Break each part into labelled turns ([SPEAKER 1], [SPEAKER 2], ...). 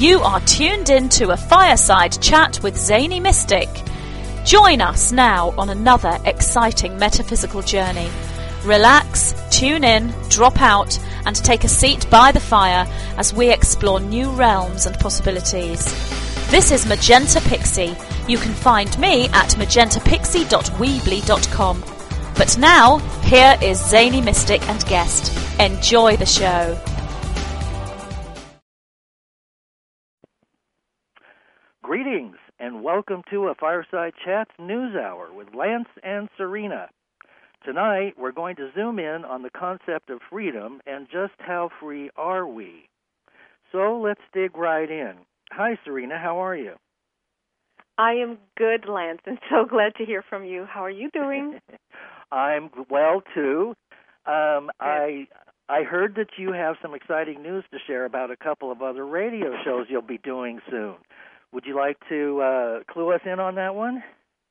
[SPEAKER 1] You are tuned in to a fireside chat with Zany Mystic. Join us now on another exciting metaphysical journey. Relax, tune in, drop out, and take a seat by the fire as we explore new realms and possibilities. This is Magenta Pixie. You can find me at magentapixie.weebly.com. But now, here is Zany Mystic and guest. Enjoy the show.
[SPEAKER 2] Greetings and welcome to a Fireside Chats News Hour with Lance and Serena. Tonight we're going to zoom in on the concept of freedom and just how free are we. So let's dig right in. Hi Serena, how are you?
[SPEAKER 3] I am good, Lance, and so glad to hear from you. How are you doing?
[SPEAKER 2] I'm well too. I heard that you have some exciting news to share about a couple of other radio shows you'll be doing soon. Would you like to clue us in on that one?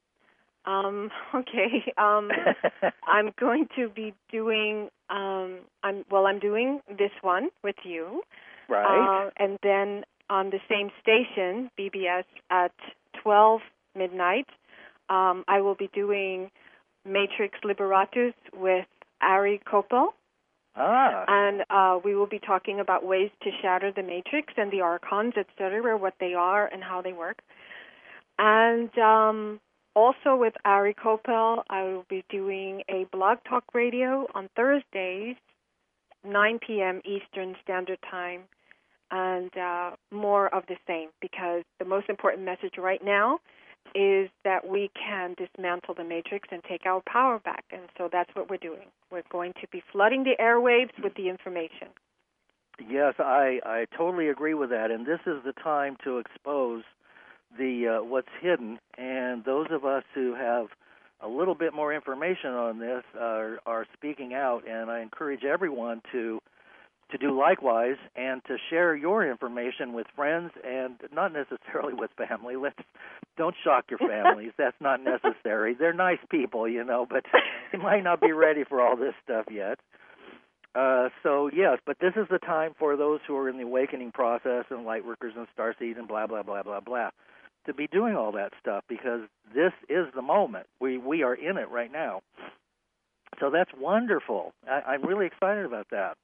[SPEAKER 3] Okay. I'm going to be doing. I'm doing this one with you,
[SPEAKER 2] right?
[SPEAKER 3] And then on the same station, BBS, at 12 midnight, I will be doing Matrix Liberatus with Ari Koppel. And we will be talking about ways to shatter the matrix and the archons, etc., what they are and how they work. And also with Ari Koppel, I will be doing a blog talk radio on Thursdays, 9 p.m. Eastern Standard Time, and more of the same, because the most important message right now is that we can dismantle the matrix and take our power back. And so that's what we're doing. We're going to be flooding the airwaves with the information.
[SPEAKER 2] Yes, I totally agree with that. And this is the time to expose the what's hidden. And those of us who have a little bit more information on this are speaking out. And I encourage everyone to do likewise and to share your information with friends and not necessarily with family. Don't shock your families. That's not necessary. They're nice people, but they might not be ready for all this stuff yet. So, yes, but this is the time for those who are in the awakening process and light workers and starseed and blah, blah, blah, blah, blah, to be doing all that stuff, because this is the moment. We are in it right now. So that's wonderful. I'm really excited about that.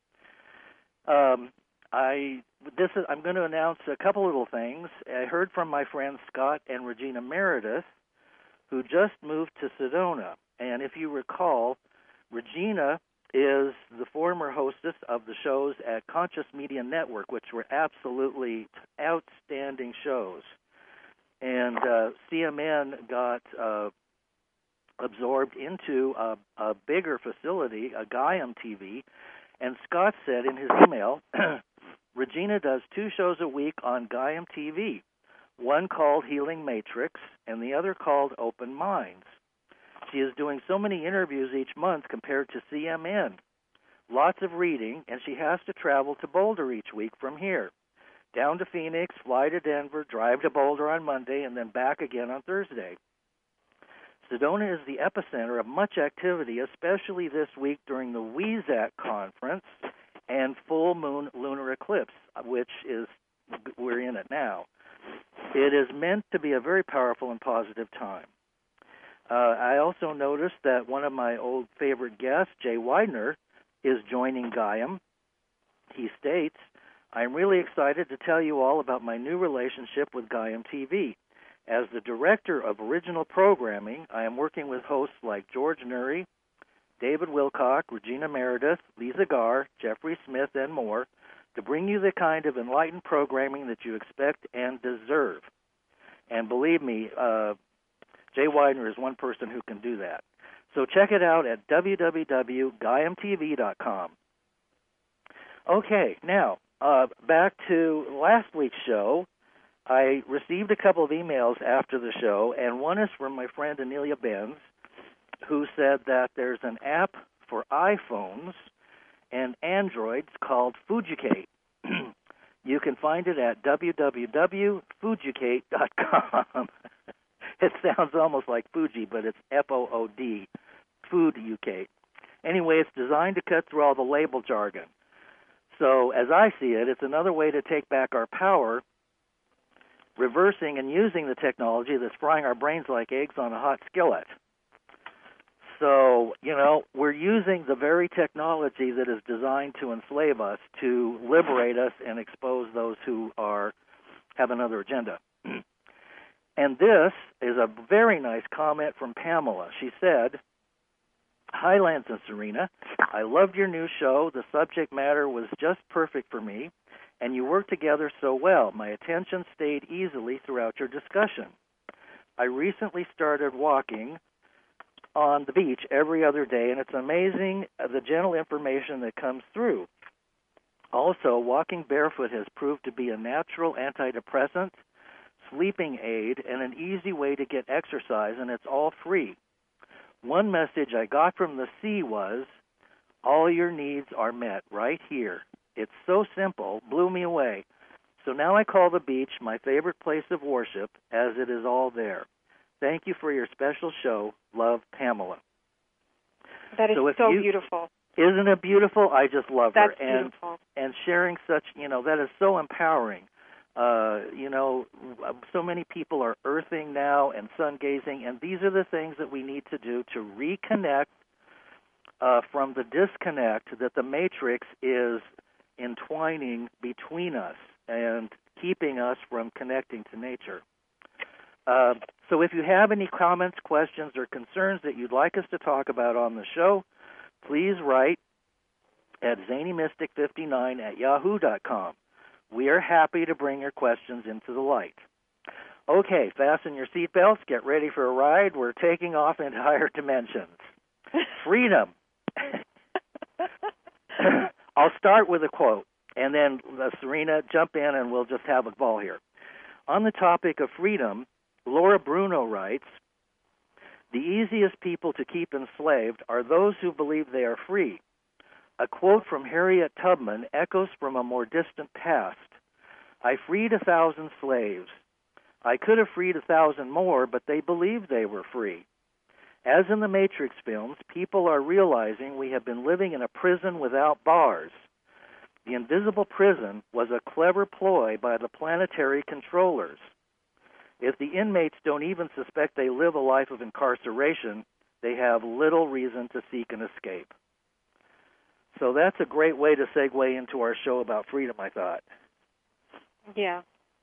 [SPEAKER 2] I'm going to announce a couple little things. I heard from my friends Scott and Regina Meredith, who just moved to Sedona. And if you recall, Regina is the former hostess of the shows at Conscious Media Network, which were absolutely outstanding shows. And CMN got absorbed into a bigger facility, a Gaiam TV. And Scott said in his email, Regina does 2 shows a week on Gaiam TV, one called Healing Matrix and the other called Open Minds. She is doing so many interviews each month compared to CMN. Lots of reading, and she has to travel to Boulder each week from here. Down to Phoenix, fly to Denver, drive to Boulder on Monday, and then back again on Thursday. Sedona is the epicenter of much activity, especially this week during the WEZAC conference and full moon lunar eclipse, which we're in it now. It is meant to be a very powerful and positive time. I also noticed that one of my old favorite guests, Jay Widener, is joining Gaiam. He states, "I'm really excited to tell you all about my new relationship with Gaiam TV. As the director of original programming, I am working with hosts like George Nuri, David Wilcock, Regina Meredith, Lisa Garr, Jeffrey Smith, and more to bring you the kind of enlightened programming that you expect and deserve." And believe me, Jay Widener is one person who can do that. So check it out at www.gaiamtv.com. Okay, now, back to last week's show. I received a couple of emails after the show, and one is from my friend Anelia Benz, who said that there's an app for iPhones and Androids called Fujicate. You can find it at www.fujicate.com. It sounds almost like Fuji, but it's F-O-O-D, Fujicate. Anyway, it's designed to cut through all the label jargon. So as I see it, it's another way to take back our power reversing and using the technology that's frying our brains like eggs on a hot skillet. So, we're using the very technology that is designed to enslave us to liberate us and expose those who have another agenda. And this is a very nice comment from Pamela. She said, "Hi, Lance and Serena. I loved your new show. The subject matter was just perfect for me, and you worked together so well. My attention stayed easily throughout your discussion. I recently started walking on the beach every other day, and it's amazing the gentle information that comes through. Also, walking barefoot has proved to be a natural antidepressant, sleeping aid, and an easy way to get exercise, and it's all free. One message I got from the sea was, all your needs are met right here. It's so simple, blew me away. So now I call the beach my favorite place of worship, as it is all there. Thank you for your special show. Love, Pamela."
[SPEAKER 3] That is so beautiful.
[SPEAKER 2] Isn't it beautiful? I just love her.
[SPEAKER 3] That's beautiful.
[SPEAKER 2] And sharing such, that is so empowering. So many people are earthing now and sun gazing, and these are the things that we need to do to reconnect from the disconnect that the Matrix is entwining between us and keeping us from connecting to nature. So if you have any comments, questions, or concerns that you'd like us to talk about on the show, please write at zanymystic59@yahoo.com. We are happy to bring your questions into the light. Okay, fasten your seatbelts, get ready for a ride. We're taking off into higher dimensions. Freedom. I'll start with a quote, and then Serena, jump in and we'll just have a ball here. On the topic of freedom, Laura Bruno writes, "The easiest people to keep enslaved are those who believe they are free. A quote from Harriet Tubman echoes from a more distant past. I freed 1,000 slaves. I could have freed 1,000 more, but they believed they were free. As in the Matrix films, people are realizing we have been living in a prison without bars. The invisible prison was a clever ploy by the planetary controllers. If the inmates don't even suspect they live a life of incarceration, they have little reason to seek an escape." So that's a great way to segue into our show about freedom, I thought.
[SPEAKER 3] Yeah.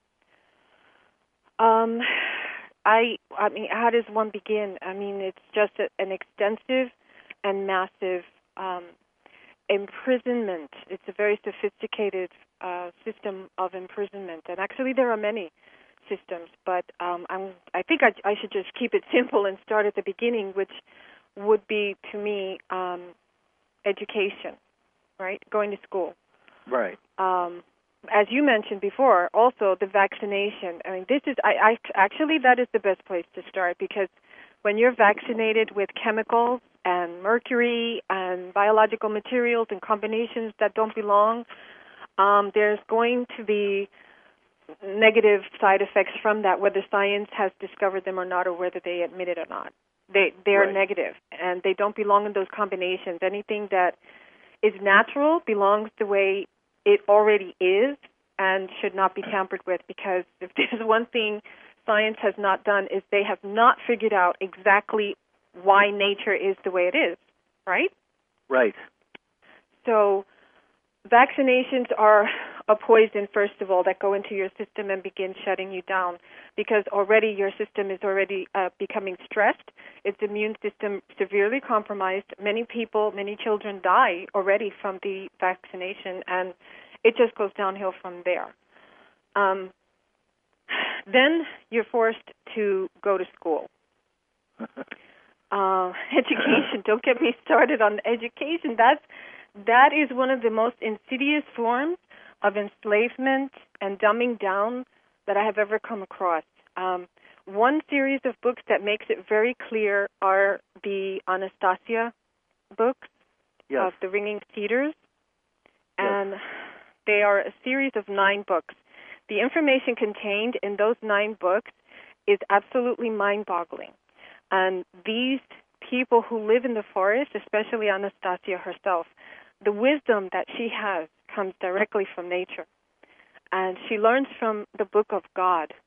[SPEAKER 3] I mean, how does one begin? I mean, it's just an extensive and massive imprisonment. It's a very sophisticated system of imprisonment, and actually there are many systems. But I think I should just keep it simple and start at the beginning, which would be to me education, right? Going to school,
[SPEAKER 2] right?
[SPEAKER 3] As you mentioned before, also the vaccination. I mean, this is actually that is the best place to start, because when you're vaccinated with chemicals and mercury and biological materials and combinations that don't belong, there's going to be negative side effects from that, whether science has discovered them or not, or whether they admit it or not. They are negative, and they don't belong in those combinations. Anything that is natural belongs the way it already is and should not be tampered with, because if there's one thing science has not done is they have not figured out exactly why nature is the way it is, right?
[SPEAKER 2] Right.
[SPEAKER 3] So vaccinations are a poison, first of all, that go into your system and begin shutting you down, because already your system is already becoming stressed. Its immune system severely compromised. Many people, many children die already from the vaccination, and it just goes downhill from there. Then you're forced to go to school. Education, don't get me started on education. That is one of the most insidious forms of enslavement and dumbing down that I have ever come across. One series of books that makes it very clear are the Anastasia books, of the Ringing Cedars. And they are a series of 9 books. The information contained in those 9 books is absolutely mind-boggling. And these people who live in the forest, especially Anastasia herself, the wisdom that she has comes directly from nature. And she learns from the book of God,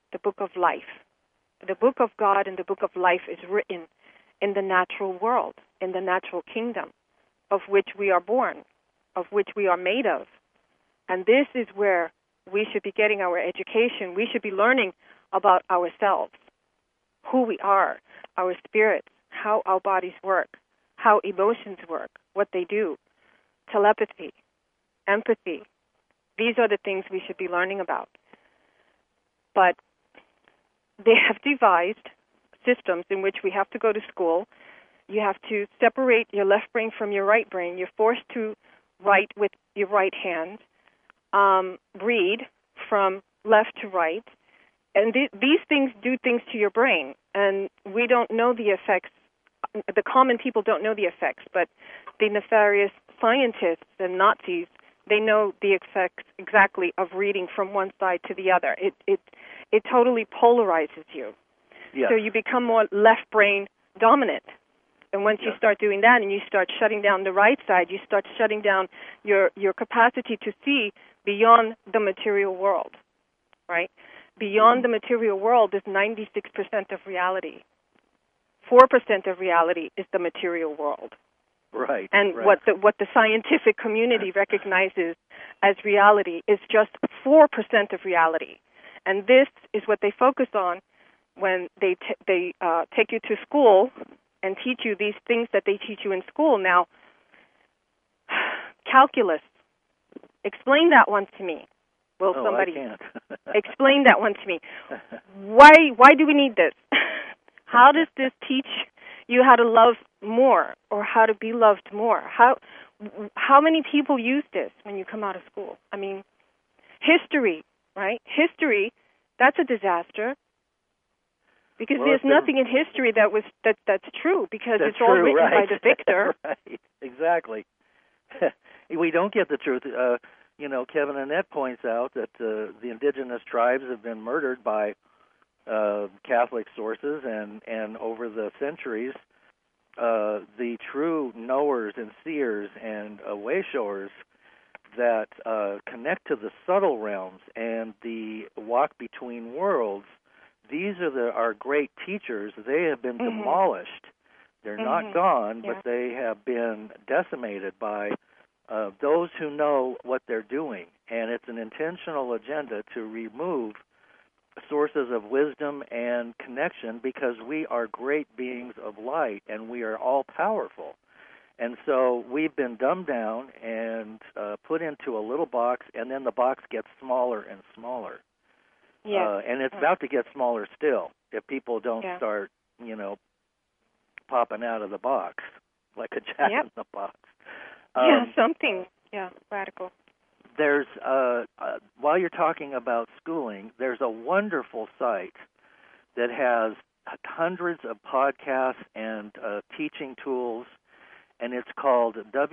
[SPEAKER 3] the book of life. The book of God and the book of life is written in the natural world, in the natural kingdom, of which we are born, of which we are made of. And this is where we should be getting our education. We should be learning about ourselves, who we are, our spirits, how our bodies work, how emotions work, what they do, telepathy, empathy. These are the things we should be learning about. But they have devised systems in which we have to go to school. You have to separate your left brain from your right brain. You're forced to write with your right hand, read from left to right. And these things do things to your brain. And we don't know the effects. The common people don't know the effects, but the nefarious scientists and Nazis, they know the effects exactly of reading from one side to the other. It totally polarizes you.
[SPEAKER 2] Yes.
[SPEAKER 3] So you become more left brain dominant. And once you start doing that and you start shutting down the right side, you start shutting down your capacity to see beyond the material world, right? Beyond the material world is 96% of reality. 4% of reality is the material world.
[SPEAKER 2] Right.
[SPEAKER 3] And
[SPEAKER 2] right.
[SPEAKER 3] what the scientific community recognizes as reality is just 4% of reality. And this is what they focus on when they take you to school and teach you these things that they teach you in school. Now, calculus, explain that one to me. Will somebody
[SPEAKER 2] I can't.
[SPEAKER 3] explain that one to me? Why do we need this? How does this teach you how to love more or how to be loved more? How many people use this when you come out of school? I mean, history, right? History, that's a disaster. Because there's nothing in history that's true, because it's all written by the victor.
[SPEAKER 2] Right, exactly. We don't get the truth. Kevin Annette points out that the indigenous tribes have been murdered by Catholic sources, and over the centuries, the true knowers and seers and way-showers that connect to the subtle realms and the walk between worlds, these are our great teachers. They have been demolished. They're not gone, but they have been decimated by those who know what they're doing. And it's an intentional agenda to remove sources of wisdom and connection, because we are great beings of light and we are all powerful. And so we've been dumbed down and put into a little box, and then the box gets smaller and smaller.
[SPEAKER 3] Yeah.
[SPEAKER 2] And it's about to get smaller still if people don't start, popping out of the box like a jack in the box.
[SPEAKER 3] Something, radical.
[SPEAKER 2] There's, while you're talking about schooling, there's a wonderful site that has hundreds of podcasts and teaching tools, and it's called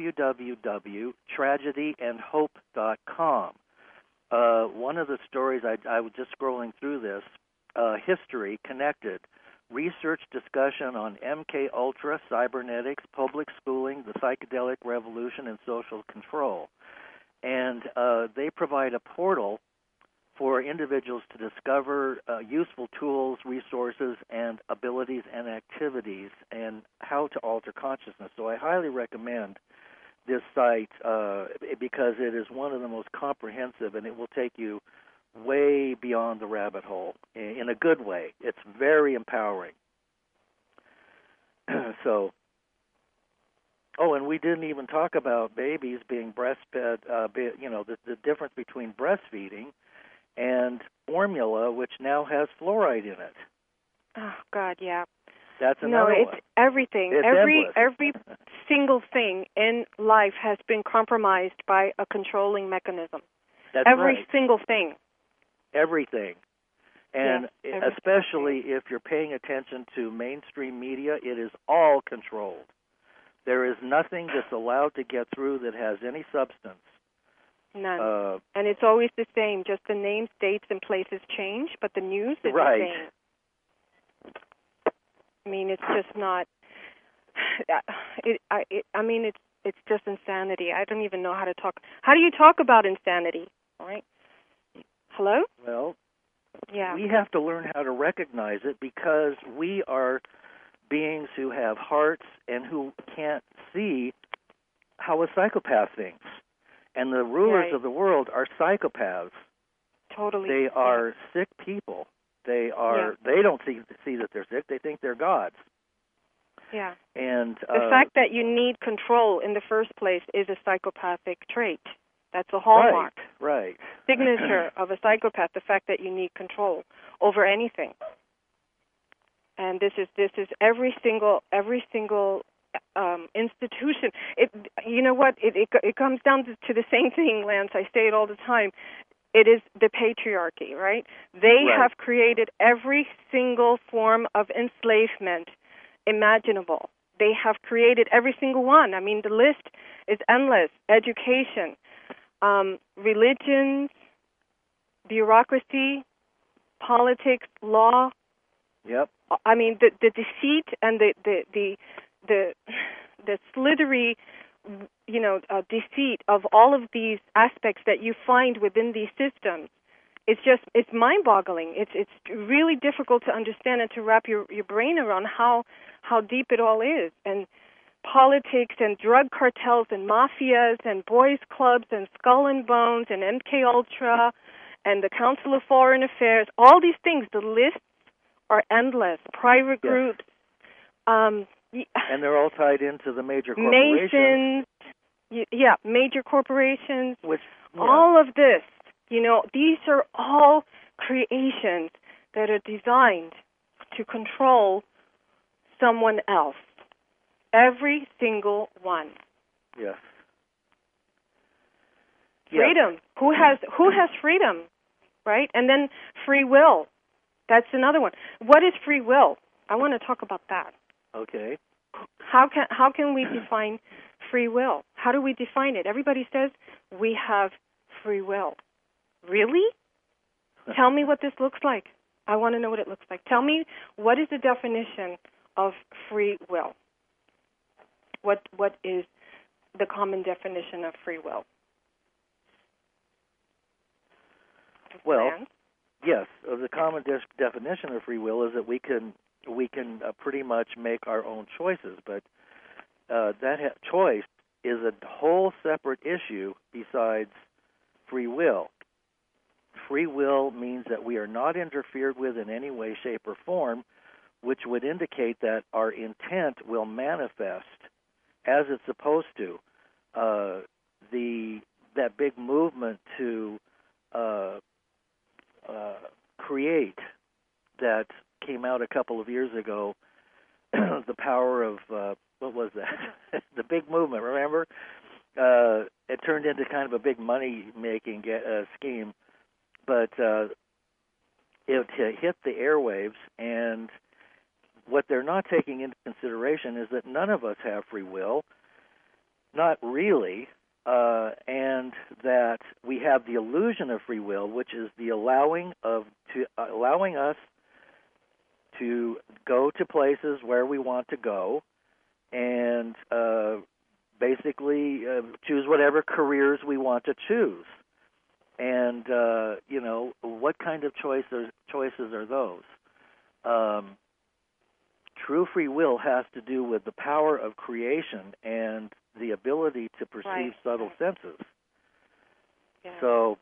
[SPEAKER 2] www.tragedyandhope.com. One of the stories, I was just scrolling through this, History Connected, research discussion on MK Ultra, cybernetics, public schooling, the psychedelic revolution, and social control. And they provide a portal for individuals to discover useful tools, resources, and abilities and activities, and how to alter consciousness. So I highly recommend this site because it is one of the most comprehensive, and it will take you way beyond the rabbit hole in a good way. It's very empowering. So, and we didn't even talk about babies being breastfed, the difference between breastfeeding and formula, which now has fluoride in it.
[SPEAKER 3] Oh, God, yeah.
[SPEAKER 2] That's another one.
[SPEAKER 3] No, it's everything.
[SPEAKER 2] It's
[SPEAKER 3] every single thing in life has been compromised by a controlling mechanism.
[SPEAKER 2] That's
[SPEAKER 3] every
[SPEAKER 2] right.
[SPEAKER 3] single thing.
[SPEAKER 2] Everything. And
[SPEAKER 3] every
[SPEAKER 2] especially if you're paying attention to mainstream media, it is all controlled. There is nothing that's allowed to get through that has any substance.
[SPEAKER 3] None. And it's always the same. Just the names, dates, and places change, but the news is the same. I mean, it's just not. It's just insanity. I don't even know how to talk. How do you talk about insanity? All right. Hello?
[SPEAKER 2] Well, we have to learn how to recognize it, because we are beings who have hearts and who can't see how a psychopath thinks. And the rulers of the world are psychopaths.
[SPEAKER 3] Totally.
[SPEAKER 2] They are sick people. They don't see that they're sick. They think they're gods.
[SPEAKER 3] Yeah.
[SPEAKER 2] And
[SPEAKER 3] the fact that you need control in the first place is a psychopathic trait. That's a hallmark.
[SPEAKER 2] Right.
[SPEAKER 3] Signature of a psychopath, the fact that you need control over anything. And this is every single institution. You know what? It comes down to the same thing, Lance. I say it all the time. It is the patriarchy, right? They have created every single form of enslavement imaginable. They have created every single one. I mean, the list is endless. Education, religions, bureaucracy, politics, law.
[SPEAKER 2] Yep.
[SPEAKER 3] I mean, the deceit and the slithery, deceit of all of these aspects that you find within these systems. It's mind-boggling. It's really difficult to understand and to wrap your brain around how deep it all is. And politics and drug cartels and mafias and boys clubs and Skull and Bones and MK Ultra and the Council of Foreign Affairs, all these things, the lists are endless. Private groups.
[SPEAKER 2] And they're all tied into the major corporations.
[SPEAKER 3] Nations. Major corporations.
[SPEAKER 2] Yeah.
[SPEAKER 3] All of this, these are all creations that are designed to control someone else. Every single one.
[SPEAKER 2] Yes.
[SPEAKER 3] Freedom. Who has freedom, right? And then free will. That's another one. What is free will? I want to talk about that.
[SPEAKER 2] Okay.
[SPEAKER 3] How can we define free will? How do we define it? Everybody says we have free will. Really? Tell me what this looks like. I want to know what it looks like. Tell me, what is the definition of free will? What is the common definition of free will?
[SPEAKER 2] Well, yes, the common definition of free will is that we can pretty much make our own choices, but that choice is a whole separate issue besides free will. Free will means that we are not interfered with in any way, shape, or form, which would indicate that our intent will manifest as it's supposed to. That big movement to create that came out a couple of years ago, the power of, what was that? The big movement, remember? It turned into kind of a big money-making scheme, but it hit the airwaves, and what they're not taking into consideration is that none of us have free will, not really, and that we have the illusion of free will, which is the allowing us to go to places where we want to go, and basically choose whatever careers we want to choose. And what kind of choices are those? True free will has to do with the power of creation and the ability to perceive subtle senses.
[SPEAKER 3] Yeah.
[SPEAKER 2] So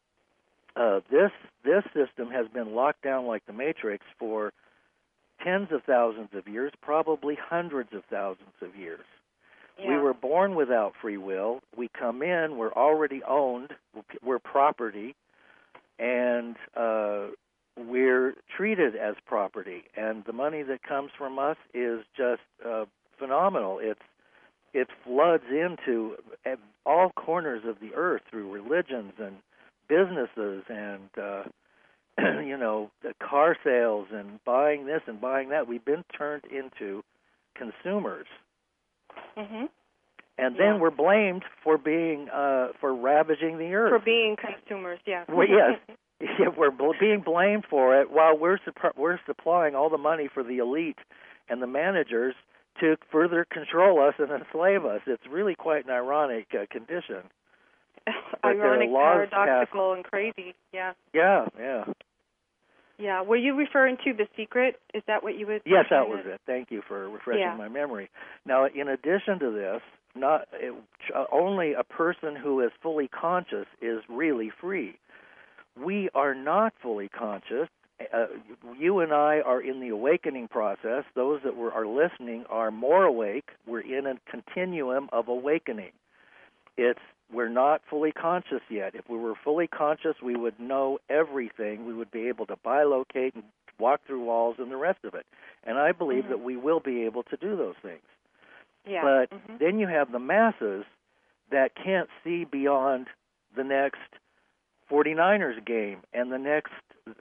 [SPEAKER 2] this system has been locked down like the Matrix for tens of thousands of years, probably hundreds of thousands of years.
[SPEAKER 3] Yeah.
[SPEAKER 2] We were born without free will. We come in, we're already owned, we're property, and we're treated as property. And the money that comes from us is just phenomenal. It floods into all corners of the earth through religions and businesses and the car sales and buying this and buying that. We've been turned into consumers.
[SPEAKER 3] Mm-hmm.
[SPEAKER 2] And then we're blamed for being for ravaging the earth.
[SPEAKER 3] For being consumers, yeah.
[SPEAKER 2] Well, yes. Yeah, we're being blamed for it while we're supplying all the money for the elite and the managers to further control us and enslave us. It's really quite an ironic condition.
[SPEAKER 3] Ironic, paradoxical, and crazy, yeah.
[SPEAKER 2] Yeah.
[SPEAKER 3] Yeah. Were you referring to The Secret? Is that what you would?
[SPEAKER 2] Yes, that was it. Thank you for refreshing my memory. Now, in addition to this, only a person who is fully conscious is really free. We are not fully conscious. You and I are in the awakening process. Those that are listening are more awake. We're in a continuum of awakening. We're not fully conscious yet. If we were fully conscious, we would know everything. We would be able to bilocate and walk through walls and the rest of it. And I believe that we will be able to do those things.
[SPEAKER 3] Yeah.
[SPEAKER 2] But then you have the masses that can't see beyond the next 49ers game and the next,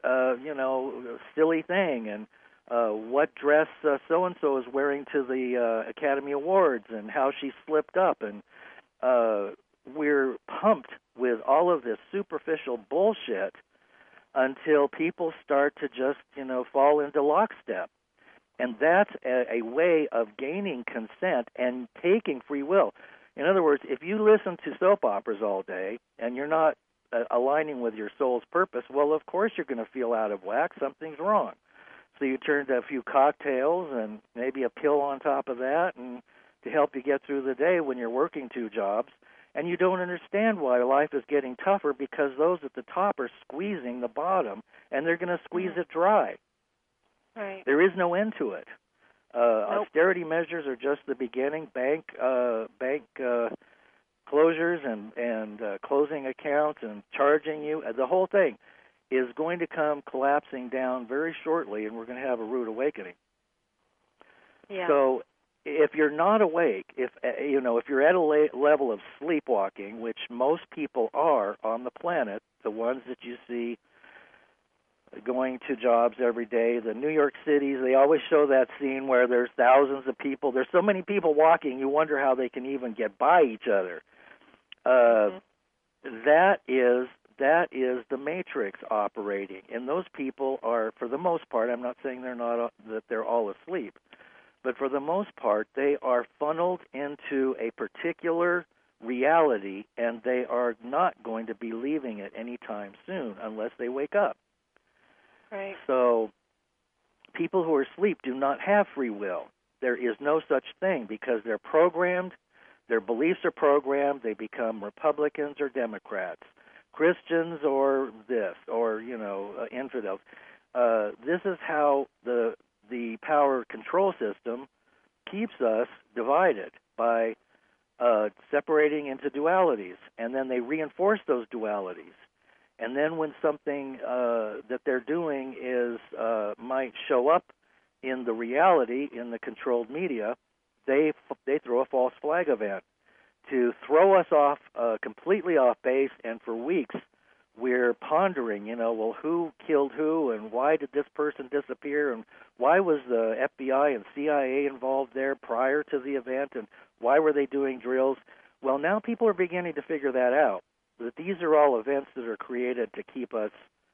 [SPEAKER 2] silly thing and what dress so-and-so is wearing to the Academy Awards and how she slipped up. And we're pumped with all of this superficial bullshit until people start to just, fall into lockstep. And that's a way of gaining consent and taking free will. In other words, if you listen to soap operas all day and you're not aligning with your soul's purpose, well, of course you're going to feel out of whack. Something's wrong. So you turn to a few cocktails and maybe a pill on top of that and to help you get through the day when you're working 2 jobs. And you don't understand why life is getting tougher because those at the top are squeezing the bottom, and they're going to squeeze it dry.
[SPEAKER 3] Right.
[SPEAKER 2] There is no end to it.
[SPEAKER 3] Nope.
[SPEAKER 2] Austerity measures are just the beginning. Bank closures and closing accounts and charging you. The whole thing is going to come collapsing down very shortly, and we're going to have a rude awakening.
[SPEAKER 3] Yeah.
[SPEAKER 2] So if you're not awake, if you're at a level of sleepwalking, which most people are on the planet, the ones that you see going to jobs every day, the New York cities, they always show that scene where there's thousands of people. There's so many people walking, you wonder how they can even get by each other. That is the matrix operating, and those people are, for the most part, I'm not saying that they're all asleep, but for the most part, they are funneled into a particular reality, and they are not going to be leaving it anytime soon unless they wake up.
[SPEAKER 3] Right.
[SPEAKER 2] So people who are asleep do not have free will. There is no such thing because they're programmed, their beliefs are programmed, they become Republicans or Democrats, Christians or this, or, infidels. This is how the power control system keeps us divided by separating into dualities, and then they reinforce those dualities. And then when something that they're doing might show up in the reality, in the controlled media, they throw a false flag event to throw us off, completely off base, and for weeks we're pondering, well, who killed who, and why did this person disappear, and why was the FBI and CIA involved there prior to the event, and why were they doing drills? Well, now people are beginning to figure that out, that these are all events that are created to keep us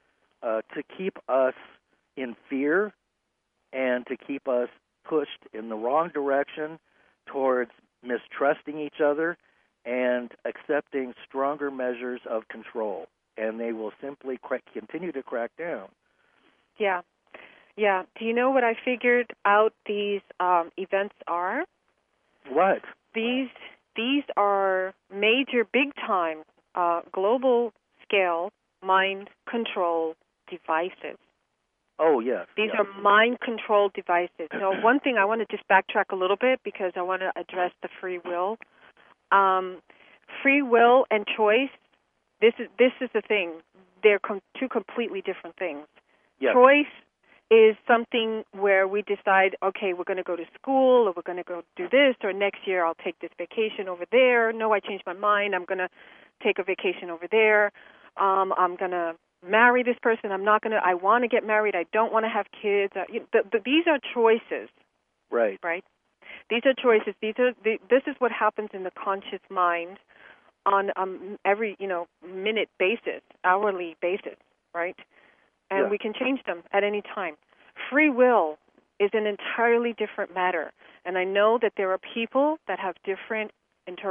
[SPEAKER 2] in fear and to keep us pushed in the wrong direction towards mistrusting each other and accepting stronger measures of control. And they will simply continue to crack down.
[SPEAKER 3] Yeah. Yeah. Do you know what I figured out these events are?
[SPEAKER 2] What?
[SPEAKER 3] These are major, big-time, global scale mind control devices.
[SPEAKER 2] Oh, yes.
[SPEAKER 3] These are mind control devices. So one thing, I want to just backtrack a little bit because I want to address the free will. Free will and choice, this is the thing. They're two completely different things.
[SPEAKER 2] Yes.
[SPEAKER 3] Choice is something where we decide, okay, we're going to go to school, or we're going to go do this, or next year I'll take this vacation over there. No, I changed my mind. I'm going to take a vacation over there. I'm going to marry this person. I want to get married. I don't want to have kids. These are choices.
[SPEAKER 2] Right.
[SPEAKER 3] Right? These are choices. This is what happens in the conscious mind on every, minute basis, hourly basis, right? And we can change them at any time. Free will is an entirely different matter. And I know that there are people that have different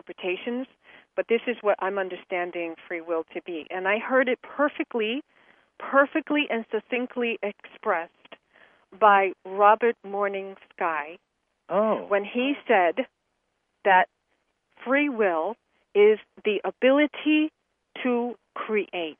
[SPEAKER 3] interpretations, but this is what I'm understanding free will to be. And I heard it perfectly perfectly and succinctly expressed by Robert Morning Sky when he said that free will is the ability to create.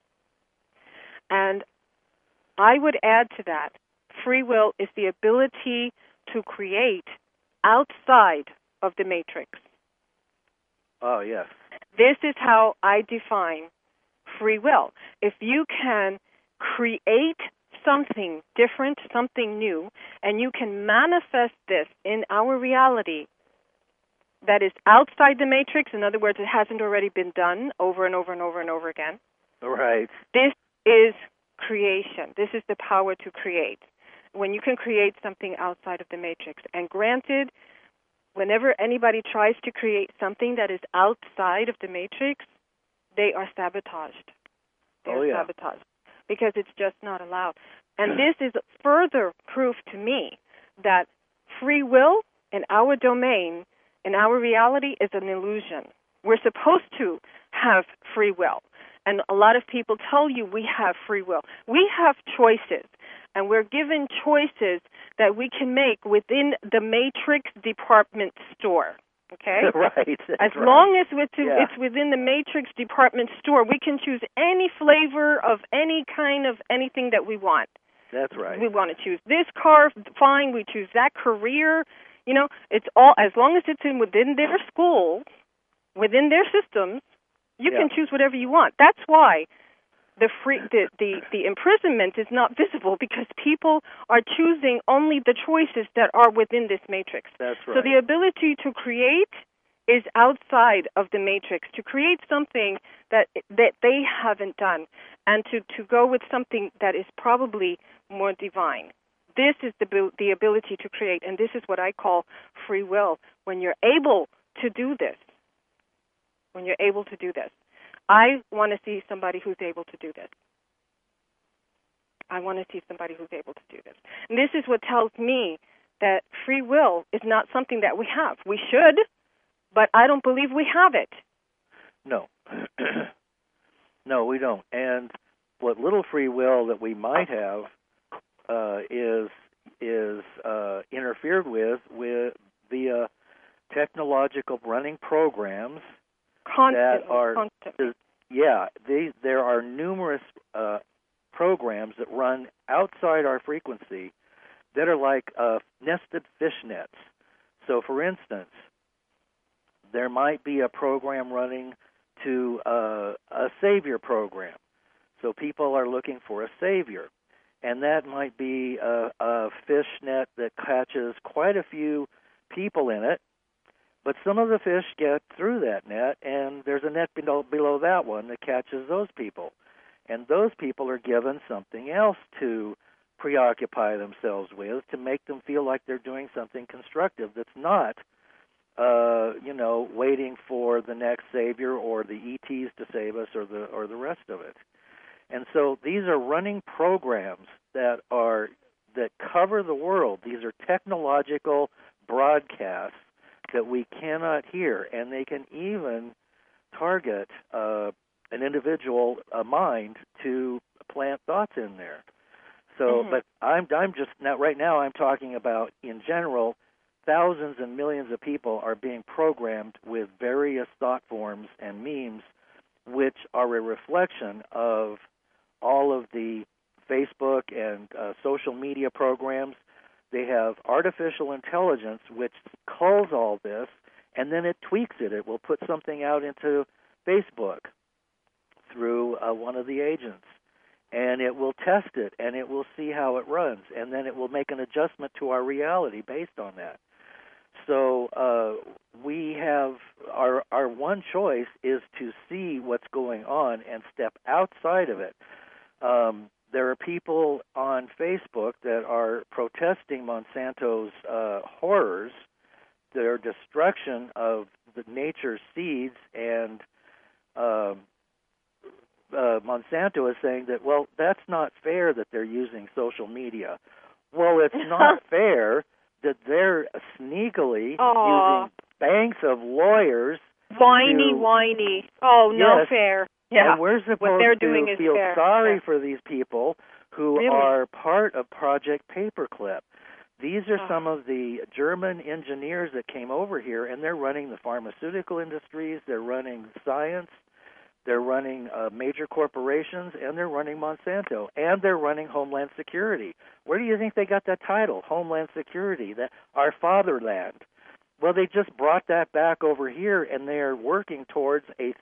[SPEAKER 3] And I would add to that, free will is the ability to create outside of the matrix.
[SPEAKER 2] Oh, yes.
[SPEAKER 3] This is how I define free will. If you can create something different, something new, and you can manifest this in our reality that is outside the matrix, in other words, it hasn't already been done over and over and over and over again.
[SPEAKER 2] Right.
[SPEAKER 3] This is creation. This is the power to create. When you can create something outside of the matrix. And granted, whenever anybody tries to create something that is outside of the matrix, they are sabotaged. They're sabotaged because it's just not allowed. And this is further proof to me that free will in our domain, in our reality, is an illusion. We're supposed to have free will. And a lot of people tell you we have free will. We have choices, and we're given choices that we can make within the matrix department store. Okay?
[SPEAKER 2] Right.
[SPEAKER 3] As long as it's within the matrix department store, we can choose any flavor of any kind of anything that we want.
[SPEAKER 2] That's right.
[SPEAKER 3] We want to choose this car, fine. We choose that career. You know, it's all, as long as it's within their school, within their systems, you can choose whatever you want. That's why the imprisonment is not visible, because people are choosing only the choices that are within this matrix.
[SPEAKER 2] That's right.
[SPEAKER 3] So the ability to create is outside of the matrix, to create something that they haven't done, and to go with something that is probably more divine. This is the ability to create, and this is what I call free will. When you're able to do this, I want to see somebody who's able to do this. And this is what tells me that free will is not something that we have. We should, but I don't believe we have it.
[SPEAKER 2] No. No, we don't. And what little free will that we might have is interfered with via technological running programs that are
[SPEAKER 3] constantly.
[SPEAKER 2] There are numerous programs that run outside our frequency that are like nested fish nets. So, for instance, there might be a program running to a savior program. So people are looking for a savior. And that might be a fish net that catches quite a few people in it. But some of the fish get through that net, and there's a net below that one that catches those people. And those people are given something else to preoccupy themselves with, to make them feel like they're doing something constructive that's not, waiting for the next savior or the ETs to save us or the rest of it. And so these are running programs that cover the world. These are technological broadcasts that we cannot hear, and they can even target an individual mind to plant thoughts in there. So, but I'm just now right now I'm talking about in general. Thousands and millions of people are being programmed with various thought forms and memes, which are a reflection of all of the Facebook and social media programs. They have artificial intelligence which culls all this, and then it tweaks it. It will put something out into Facebook through one of the agents, and it will test it, and it will see how it runs, and then it will make an adjustment to our reality based on that. So we have our one choice is to see what's going on and step outside of it. There are people on Facebook that are protesting Monsanto's horrors, their destruction of the nature's seeds, and Monsanto is saying that, well, that's not fair that they're using social media. Well, it's not fair that they're sneakily using banks of lawyers.
[SPEAKER 3] Whiny. Oh, no fair.
[SPEAKER 2] And we're supposed
[SPEAKER 3] what they're
[SPEAKER 2] to
[SPEAKER 3] doing is
[SPEAKER 2] feel
[SPEAKER 3] fair.
[SPEAKER 2] sorry for these people who
[SPEAKER 3] Really?
[SPEAKER 2] are part of Project Paperclip. These are
[SPEAKER 3] Oh.
[SPEAKER 2] some of the German engineers that came over here, and they're running the pharmaceutical industries, they're running science, they're running major corporations, and they're running Monsanto, and they're running Homeland Security. Where do you think they got that title, Homeland Security, that our fatherland? Well, they just brought that back over here, and they're working towards a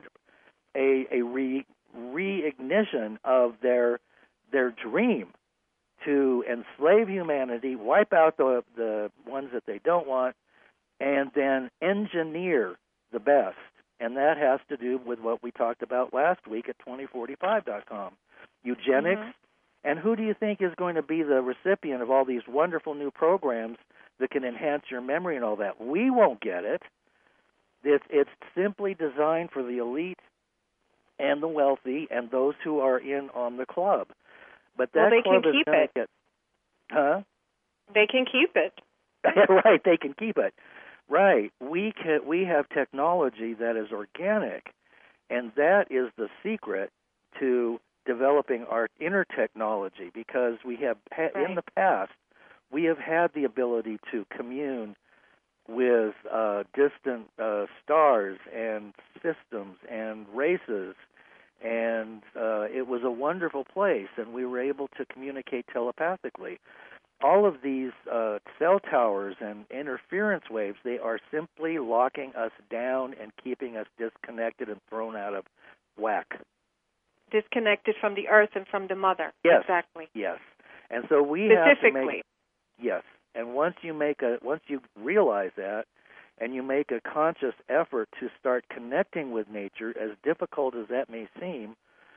[SPEAKER 2] reignition of their dream to enslave humanity, wipe out the ones that they don't want, and then engineer the best. And that has to do with what we talked about last week at 2045.com. Eugenics.
[SPEAKER 3] Mm-hmm.
[SPEAKER 2] And who do you think is going to be the recipient of all these wonderful new programs that can enhance your memory and all that? We won't get it. It's simply designed for the elite and the wealthy and those who are in on the club. But that
[SPEAKER 3] they
[SPEAKER 2] club
[SPEAKER 3] can
[SPEAKER 2] is
[SPEAKER 3] keep
[SPEAKER 2] going
[SPEAKER 3] it.
[SPEAKER 2] to get... Huh?
[SPEAKER 3] They can keep it.
[SPEAKER 2] Right, they can keep it. Right. We have technology that is organic, and that is the secret to developing our inner technology, because we have in the past we have had the ability to commune with distant stars and systems and races, and it was a wonderful place, and we were able to communicate telepathically. All of these cell towers and interference waves, they are simply locking us down and keeping us disconnected and thrown out of whack.
[SPEAKER 3] Disconnected from the earth and from the mother.
[SPEAKER 2] Yes.
[SPEAKER 3] Exactly.
[SPEAKER 2] Yes. And so we have to make... Yes. And once you realize that, and you make a conscious effort to start connecting with nature, as difficult as that may seem,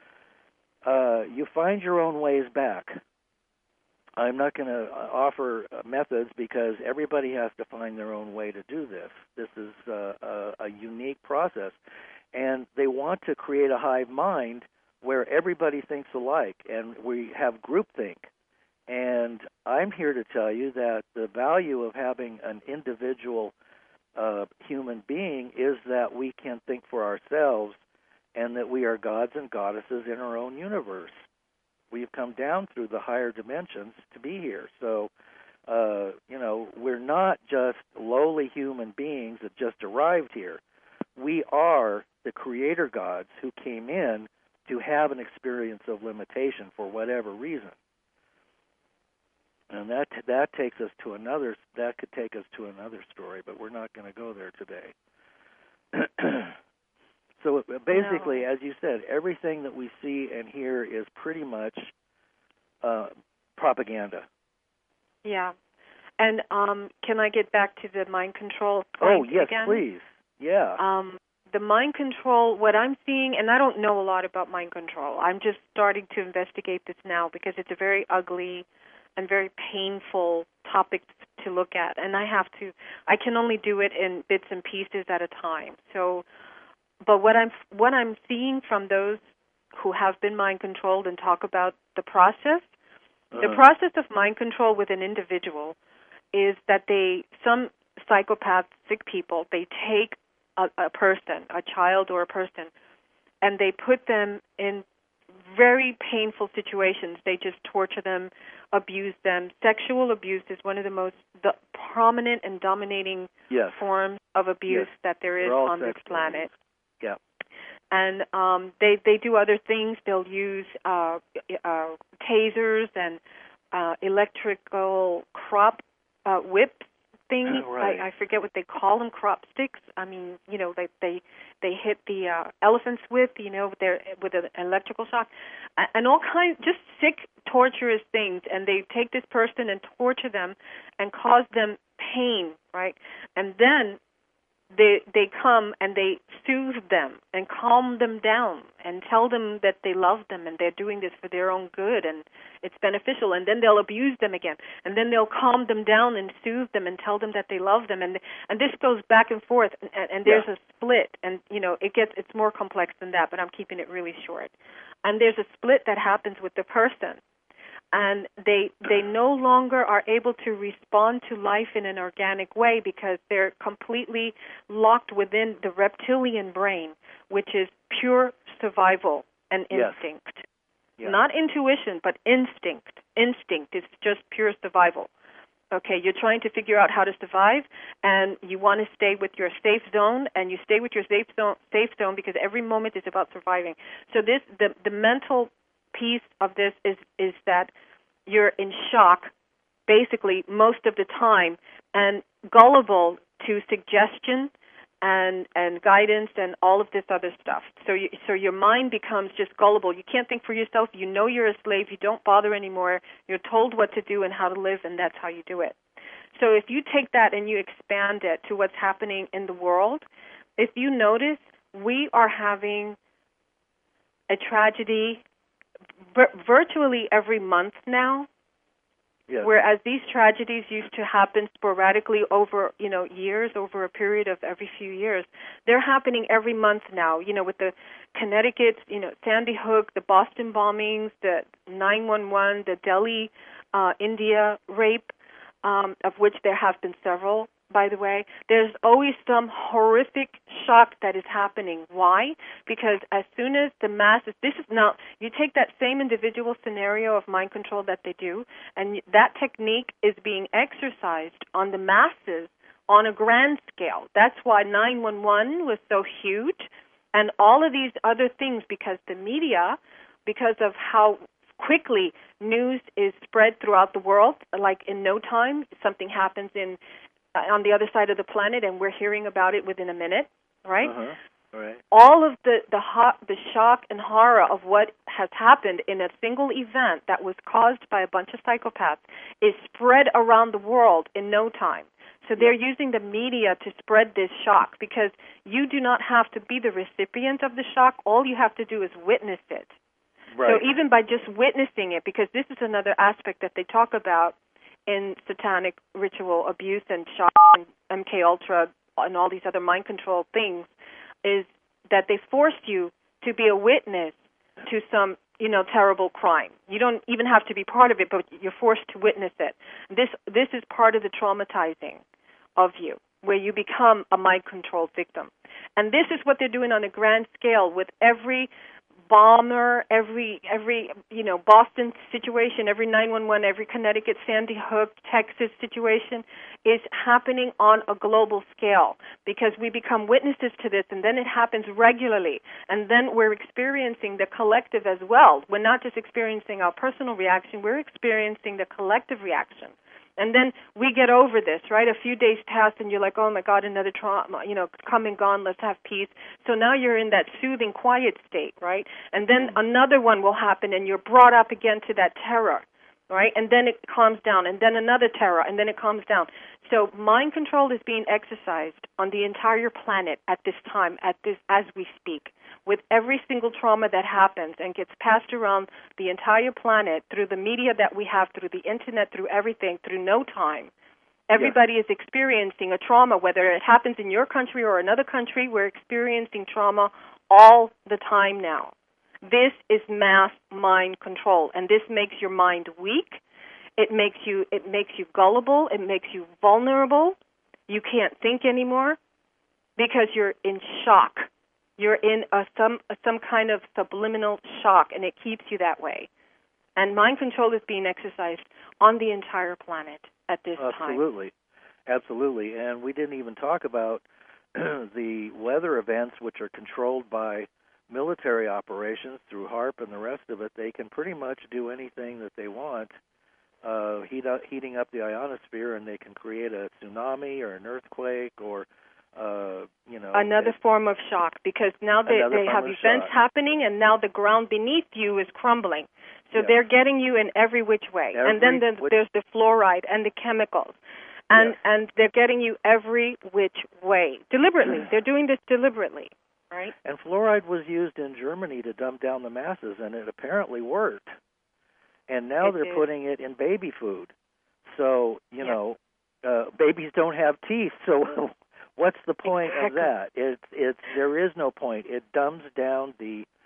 [SPEAKER 2] you find your own ways back. I'm not going to offer methods, because everybody has to find their own way to do this. This is a unique process. And they want to create a hive mind where everybody thinks alike, and we have groupthink. And I'm here to tell you that the value of having an individual human being is that we can think for ourselves, and that we are gods and goddesses in our own universe. We've come down through the higher dimensions to be here. So, we're not just lowly human beings that just arrived here. We are the creator gods who came in to have an experience of limitation for whatever reason. And that takes us to another. That could take us to another story, but we're not going to go there today. So basically, as you said, everything that we see and hear is pretty much propaganda.
[SPEAKER 3] Yeah. And can I get back to the mind control point
[SPEAKER 2] Oh, yes,
[SPEAKER 3] again?
[SPEAKER 2] please. Yeah.
[SPEAKER 3] The mind control, what I'm seeing, and I don't know a lot about mind control. I'm just starting to investigate this now, because it's a very ugly and very painful topic to look at. And I can only do it in bits and pieces at a time. So, but what I'm seeing from those who have been mind controlled and talk about the process of mind control with an individual is that some psychopath, sick people, they take a person, a child or a person, and they put them in very painful situations. They just torture them, abuse them. Sexual abuse is one of the prominent and domainating forms of abuse that there is on this planet.
[SPEAKER 2] Yeah.
[SPEAKER 3] And they do other things. They'll use tasers and electrical crop whip things.
[SPEAKER 2] Right.
[SPEAKER 3] I forget what they call them, crop sticks. I mean, they hit the elephants with an electrical shock, and all kinds, just sick, torturous things. And they take this person and torture them and cause them pain, right? And then they come and they soothe them and calm them down and tell them that they love them and they're doing this for their own good and it's beneficial. And then they'll abuse them again. And then they'll calm them down and soothe them and tell them that they love them. And this goes back and forth. And there's a split. And, it's more complex than that, but I'm keeping it really short. And there's a split that happens with the person. and they no longer are able to respond to life in an organic way because they're completely locked within the reptilian brain, which is pure survival and instinct.
[SPEAKER 2] Yes.
[SPEAKER 3] Not intuition, but instinct. Instinct is just pure survival. Okay, you're trying to figure out how to survive, and you want to stay with your safe zone, and you stay with your safe zone because every moment is about surviving. So the mental piece of this is that you're in shock basically most of the time and gullible to suggestion and guidance and all of this other stuff. So your mind becomes just gullible. You can't think for yourself. You know you're a slave. You don't bother anymore. You're told what to do and how to live, and that's how you do it. So if you take that and you expand it to what's happening in the world, if you notice, we are having a tragedy virtually every month now.
[SPEAKER 2] Yes.
[SPEAKER 3] Whereas these tragedies used to happen sporadically over, years, over a period of every few years, they're happening every month now. With the Connecticut, Sandy Hook, the Boston bombings, the 9/11, the Delhi, India rape, of which there have been several, by the way. There's always some horrific shock that is happening. Why? Because as soon as the masses, you take that same individual scenario of mind control that they do, and that technique is being exercised on the masses on a grand scale. That's why 911 was so huge, and all of these other things, because the media, because of how quickly news is spread throughout the world, like in no time, something happens on the other side of the planet, and we're hearing about it within a minute, right?
[SPEAKER 2] Uh-huh. Right.
[SPEAKER 3] All of the shock and horror of what has happened in a single event that was caused by a bunch of psychopaths is spread around the world in no time. So they're using the media to spread this shock because you do not have to be the recipient of the shock. All you have to do is witness it.
[SPEAKER 2] Right.
[SPEAKER 3] So even by just witnessing it, because this is another aspect that they talk about in satanic ritual abuse and shock and MK Ultra and all these other mind control things, is that they force you to be a witness to some, terrible crime. You don't even have to be part of it, but you're forced to witness it. This is part of the traumatizing of you, where you become a mind control victim. And this is what they're doing on a grand scale with every bomber, every Boston situation, every 911, every Connecticut, Sandy Hook, Texas situation is happening on a global scale because we become witnesses to this, and then it happens regularly, and then we're experiencing the collective as well. We're not just experiencing our personal reaction, we're experiencing the collective reaction. And then we get over this, right? A few days pass and you're like, oh my God, another trauma, come and gone, let's have peace. So now you're in that soothing, quiet state, right? And then another one will happen and you're brought up again to that terror, right? And then it calms down, and then another terror, and then it calms down. So mind control is being exercised on the entire planet at this time, as we speak, with every single trauma that happens and gets passed around the entire planet through the media that we have, through the internet, through everything, through no time. Everybody is experiencing a trauma, whether it happens in your country or another country. We're experiencing trauma all the time now. This is mass mind control, and this makes your mind weak. It makes you gullible. It makes you vulnerable. You can't think anymore because you're in shock. You're in some kind of subliminal shock, and it keeps you that way. And mind control is being exercised on the entire planet at this time.
[SPEAKER 2] Absolutely. And we didn't even talk about the weather events, which are controlled by military operations through HAARP and the rest of it. They can pretty much do anything that they want, heating up the ionosphere, and they can create a tsunami or an earthquake or
[SPEAKER 3] another form of shock, because now they have events happening, and now the ground beneath you is crumbling. So they're getting you in every which way. And then there's the fluoride and the chemicals. And they're getting you every which way. Deliberately. They're doing this deliberately, right?
[SPEAKER 2] And fluoride was used in Germany to dumb down the masses, and it apparently worked. And now they're putting it in baby food. So, babies don't have teeth, so what's the point of that? There is no point. It dumbs down the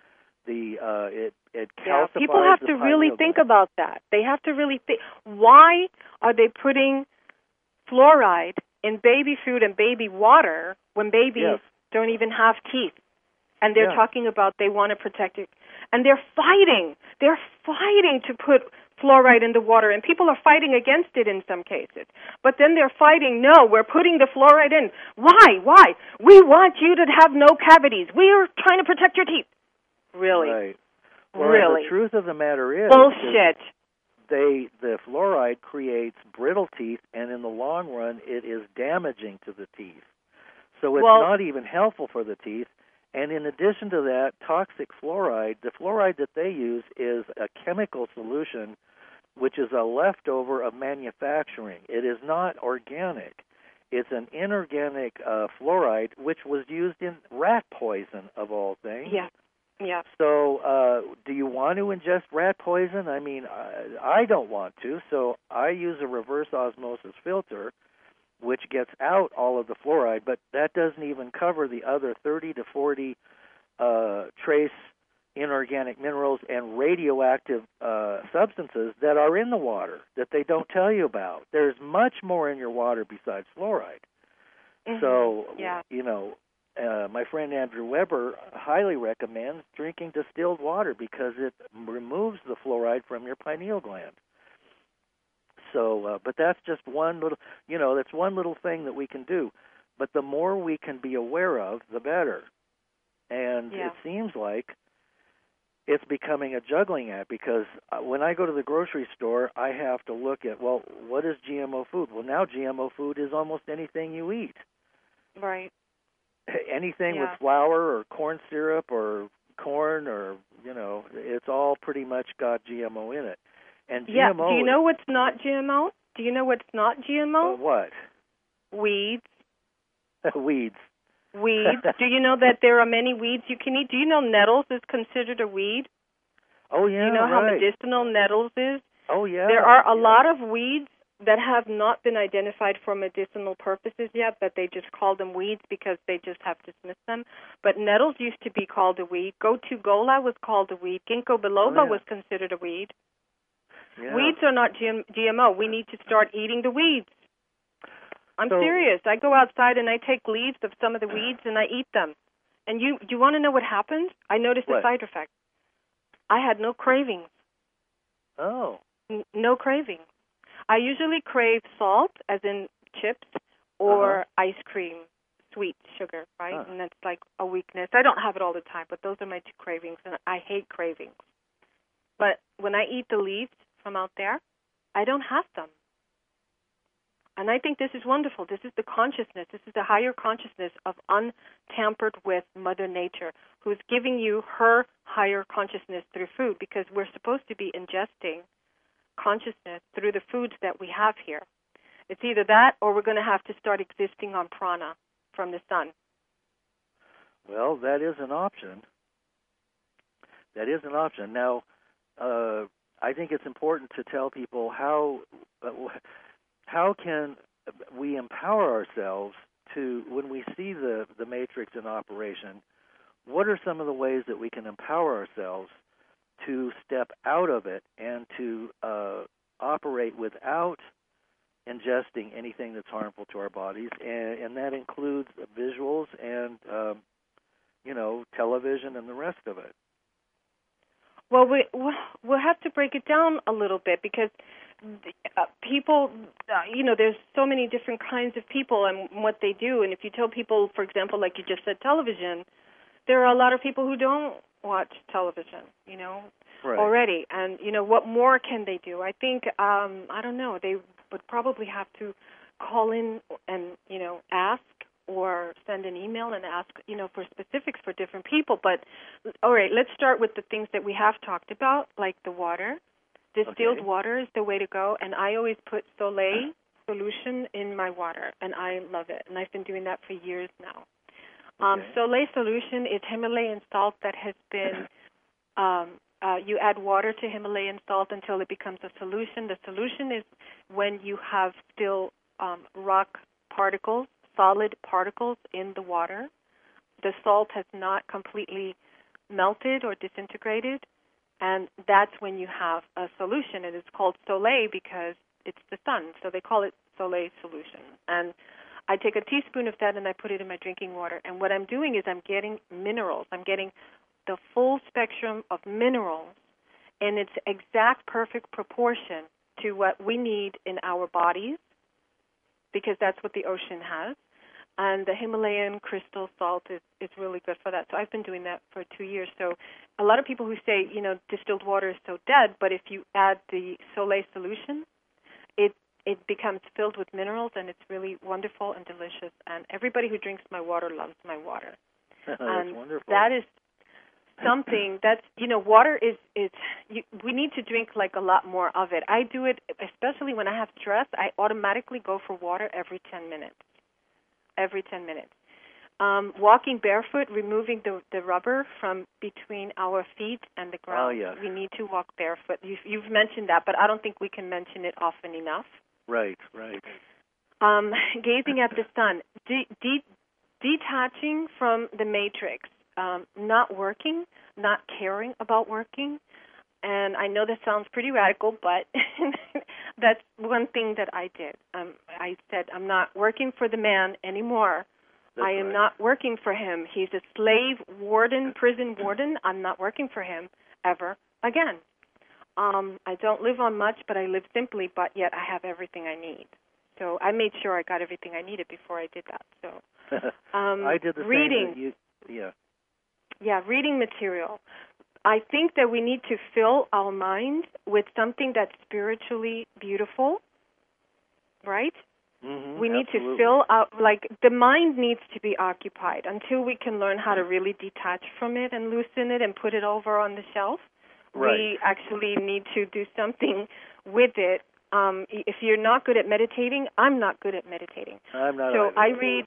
[SPEAKER 2] It
[SPEAKER 3] Yeah,
[SPEAKER 2] calcifies
[SPEAKER 3] people have
[SPEAKER 2] the
[SPEAKER 3] to really
[SPEAKER 2] pineal
[SPEAKER 3] think
[SPEAKER 2] gland.
[SPEAKER 3] about that. They have to really think, why are they putting fluoride in baby food and baby water when babies
[SPEAKER 2] Yes.
[SPEAKER 3] don't even have teeth? And they're
[SPEAKER 2] Yeah.
[SPEAKER 3] talking about they want to protect it. And they're fighting. They're fighting to put fluoride in the water. And people are fighting against it in some cases. But then they're fighting, no, we're putting the fluoride in. Why? Why? We want you to have no cavities. We're trying to protect your teeth. Really?
[SPEAKER 2] Right. Well,
[SPEAKER 3] Really?
[SPEAKER 2] and the truth of the matter is
[SPEAKER 3] Bullshit.
[SPEAKER 2] the fluoride creates brittle teeth, and in the long run, it is damaging to the teeth. So it's not even helpful for the teeth. And in addition to that, toxic fluoride, the fluoride that they use is a chemical solution, which is a leftover of manufacturing. It is not organic. It's an inorganic fluoride, which was used in rat poison, of all things.
[SPEAKER 3] Yeah. Yeah.
[SPEAKER 2] So do you want to ingest rat poison? I mean, I don't want to, so I use a reverse osmosis filter, which gets out all of the fluoride, but that doesn't even cover the other 30 to 40 trace inorganic minerals and radioactive substances that are in the water that they don't tell you about. There's much more in your water besides fluoride.
[SPEAKER 3] Mm-hmm.
[SPEAKER 2] So,
[SPEAKER 3] yeah.
[SPEAKER 2] My friend Andrew Weber highly recommends drinking distilled water because it removes the fluoride from your pineal gland. So, but that's just one little, that's one little thing that we can do. But the more we can be aware of, the better. And it seems like it's becoming a juggling act because when I go to the grocery store, I have to look at, well, what is GMO food? Well, now GMO food is almost anything you eat.
[SPEAKER 3] Right.
[SPEAKER 2] Anything with flour or corn syrup or corn or, it's all pretty much got GMO in it. And GMO.
[SPEAKER 3] Do you know what's not GMO? Do you know what's not GMO?
[SPEAKER 2] What?
[SPEAKER 3] Weeds.
[SPEAKER 2] Weeds.
[SPEAKER 3] Weeds. Do you know that there are many weeds you can eat? Do you know nettles is considered a weed?
[SPEAKER 2] Oh, yeah,
[SPEAKER 3] Do you know how
[SPEAKER 2] right.
[SPEAKER 3] medicinal nettles is?
[SPEAKER 2] Oh, yeah.
[SPEAKER 3] There are a lot of weeds that have not been identified for medicinal purposes yet, but they just call them weeds because they just have dismissed them. But nettles used to be called a weed. Gotu-gola was called a weed. Ginkgo biloba was considered a weed.
[SPEAKER 2] Yeah.
[SPEAKER 3] Weeds are not GMO. We need to start eating the weeds. I'm serious. I go outside and I take leaves of some of the weeds and I eat them. And you want to know what happened? I noticed a side effect. I had no cravings.
[SPEAKER 2] Oh.
[SPEAKER 3] No cravings. I usually crave salt, as in chips, or ice cream, sweet sugar, right? And that's like a weakness. I don't have it all the time, but those are my two cravings, and I hate cravings. But when I eat the leaves from out there, I don't have them. And I think this is wonderful. This is the consciousness. This is the higher consciousness of untampered with Mother Nature, who's giving you her higher consciousness through food, because we're supposed to be ingesting consciousness through the foods that we have here. It's either that or we're going to have to start existing on prana from the sun.
[SPEAKER 2] Well, that is an option. That is an option. Now, I think it's important to tell people how can we empower ourselves to, when we see the matrix in operation, what are some of the ways that we can empower ourselves to step out of it and to operate without ingesting anything that's harmful to our bodies, and that includes visuals and television and the rest of it.
[SPEAKER 3] Well, we'll have to break it down a little bit because people, there's so many different kinds of people and what they do. And if you tell people, for example, like you just said, television, there are a lot of people who don't watch television, already. And, what more can they do? I think, I don't know, they would probably have to call in and, ask or send an email and ask, for specifics for different people. But, all right, let's start with the things that we have talked about, like the water. Distilled water is the way to go. And I always put Soleil solution in my water, and I love it. And I've been doing that for years now. Soleil solution is Himalayan salt that has been, you add water to Himalayan salt until it becomes a solution. The solution is when you have still rock particles, solid particles in the water. The salt has not completely melted or disintegrated, and that's when you have a solution. And it's called Soleil because it's the sun, so they call it Soleil solution. And I take a teaspoon of that and I put it in my drinking water. And what I'm doing is I'm getting minerals. I'm getting the full spectrum of minerals in its exact perfect proportion to what we need in our bodies, because that's what the ocean has. And the Himalayan crystal salt is really good for that. So I've been doing that for 2 years. So a lot of people who say, distilled water is so dead, but if you add the Soleil solution, it becomes filled with minerals, and it's really wonderful and delicious. And everybody who drinks my water loves my water.
[SPEAKER 2] That's
[SPEAKER 3] and
[SPEAKER 2] wonderful.
[SPEAKER 3] That is something that's, water we need to drink like a lot more of it. I do it, especially when I have stress. I automatically go for water every 10 minutes. Every 10 minutes. Walking barefoot, removing the rubber from between our feet and the ground.
[SPEAKER 2] Oh, yes.
[SPEAKER 3] We need to walk barefoot. You've mentioned that, but I don't think we can mention it often enough.
[SPEAKER 2] Right.
[SPEAKER 3] Gazing at the sun, detaching from the matrix, not working, not caring about working. And I know that sounds pretty radical, but that's one thing that I did. I said, I'm not working for the man anymore. I am not working for him. He's a slave warden, prison warden. I'm not working for him ever again. I don't live on much, but I live simply, but yet I have everything I need. So I made sure I got everything I needed before I did that. So
[SPEAKER 2] I did the
[SPEAKER 3] reading.
[SPEAKER 2] Same.
[SPEAKER 3] Yeah, reading material. I think that we need to fill our minds with something that's spiritually beautiful, right?
[SPEAKER 2] Mm-hmm,
[SPEAKER 3] we need
[SPEAKER 2] absolutely.
[SPEAKER 3] to fill out, the mind needs to be occupied until we can learn how to really detach from it and loosen it and put it over on the shelf.
[SPEAKER 2] Right.
[SPEAKER 3] We actually need to do something with it. If you're not good at meditating, I'm not good at meditating.
[SPEAKER 2] I'm not.
[SPEAKER 3] So
[SPEAKER 2] either.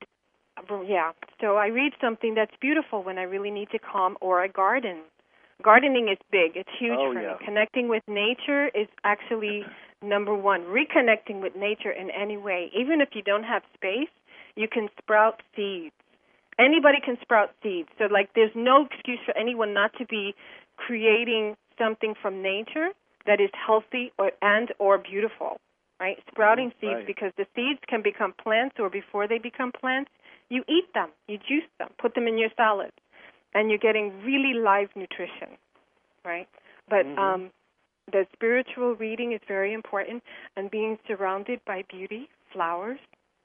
[SPEAKER 3] So I read something that's beautiful when I really need to calm, or I garden. Gardening is big. It's huge for me. Connecting with nature is actually number one. Reconnecting with nature in any way. Even if you don't have space, you can sprout seeds. Anybody can sprout seeds. So, there's no excuse for anyone not to be creating something from nature that is healthy or beautiful, right? Sprouting seeds, because the seeds can become plants, or before they become plants, you eat them, you juice them, put them in your salad. And you're getting really live nutrition, right? But the spiritual reading is very important, and being surrounded by beauty, flowers,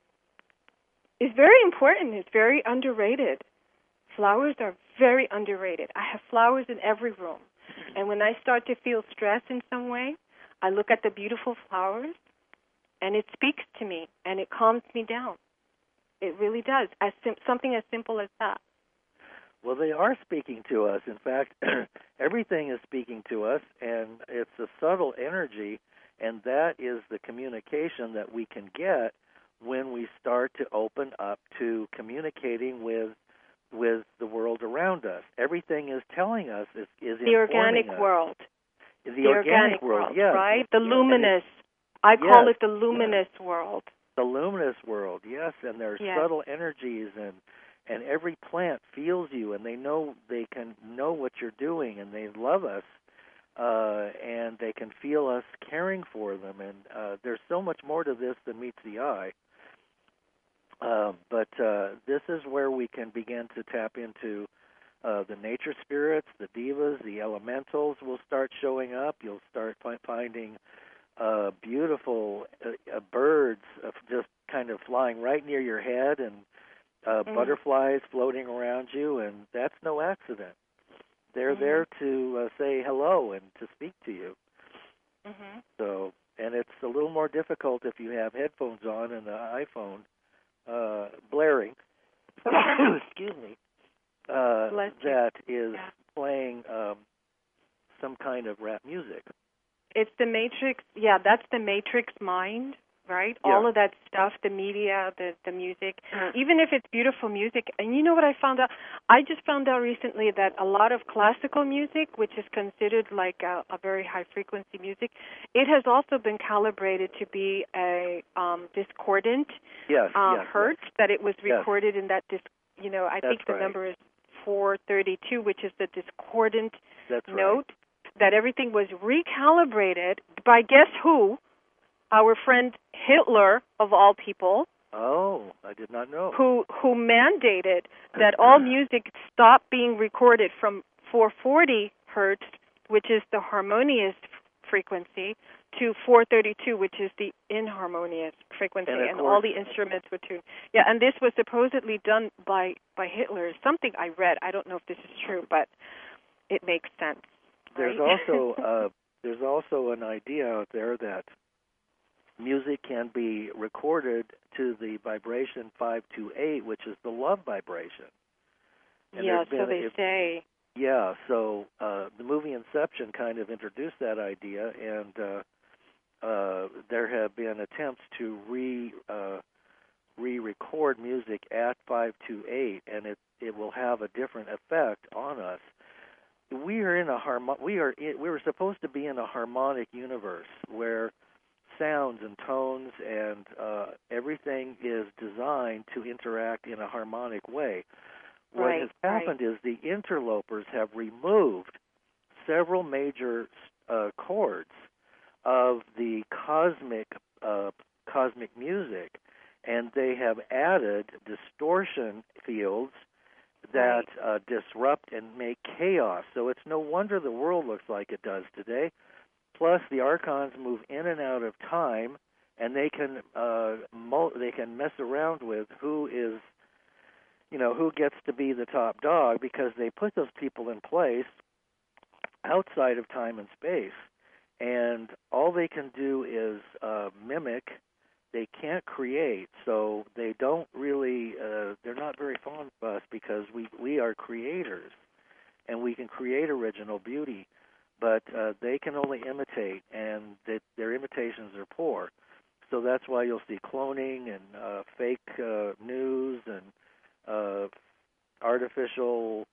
[SPEAKER 3] is very important. It's very underrated. Flowers are very underrated. I have flowers in every room. And when I start to feel stress in some way, I look at the beautiful flowers, and it speaks to me, and it calms me down. It really does. Something as simple as that.
[SPEAKER 2] Well, they are speaking to us. In fact, everything is speaking to us, and it's a subtle energy, and that is the communication that we can get when we start to open up to communicating with the world around us. Everything is telling us, is
[SPEAKER 3] the organic
[SPEAKER 2] us.
[SPEAKER 3] world.
[SPEAKER 2] The organic world, yes.
[SPEAKER 3] Right? The luminous. I call it the luminous world.
[SPEAKER 2] The luminous world, yes, and there's subtle energies, and every plant feels you, and they can know what you're doing, and they love us, and they can feel us caring for them, and there's so much more to this than meets the eye. But this is where we can begin to tap into the nature spirits, the devas, the elementals will start showing up. You'll start finding beautiful birds just kind of flying right near your head, and butterflies floating around you, and that's no accident. They're there to say hello and to speak to you. So, and it's a little more difficult if you have headphones on and the iPhone blaring. Excuse me. That is playing some kind of rap music.
[SPEAKER 3] It's the Matrix. Yeah, that's the Matrix mind, right?
[SPEAKER 2] Yeah.
[SPEAKER 3] All of that stuff, the media, the music, even if it's beautiful music. And you know what I found out? I just found out recently that a lot of classical music, which is considered like a very high-frequency music, it has also been calibrated to be a discordant hertz, that it was recorded in that, I think the number is 432, which is the discordant
[SPEAKER 2] That's right.
[SPEAKER 3] note, that everything was recalibrated by guess who? Our friend Hitler, of all people.
[SPEAKER 2] Oh, I did not know.
[SPEAKER 3] Who mandated that all music stop being recorded from 440 hertz, which is the harmonious frequency, to 432, which is the inharmonious frequency, and all the instruments were tuned. Yeah, and this was supposedly done by Hitler. Something I read. I don't know if this is true, but it makes sense.
[SPEAKER 2] There's
[SPEAKER 3] right?
[SPEAKER 2] there's also an idea out there that music can be recorded to the vibration 528, which is the love vibration. And
[SPEAKER 3] yeah, so they say.
[SPEAKER 2] Yeah, so the movie Inception kind of introduced that idea, and there have been attempts to re-record music at 528, and it will have a different effect on us. We were supposed to be in a harmonic universe where sounds and tones and everything is designed to interact in a harmonic way. What has happened is the interlopers have removed several major chords of the cosmic music, and they have added distortion fields that disrupt and make chaos. So it's no wonder the world looks like it does today. Plus, the archons move in and out of time, and they can mess around with who gets to be the top dog, because they put those people in place outside of time and space, and all they can do is mimic. They can't create, so they don't really. They're not very fond of us because we are creators, and we can create original beauty. But they can only imitate, and their imitations are poor. So that's why you'll see cloning and fake news and artificial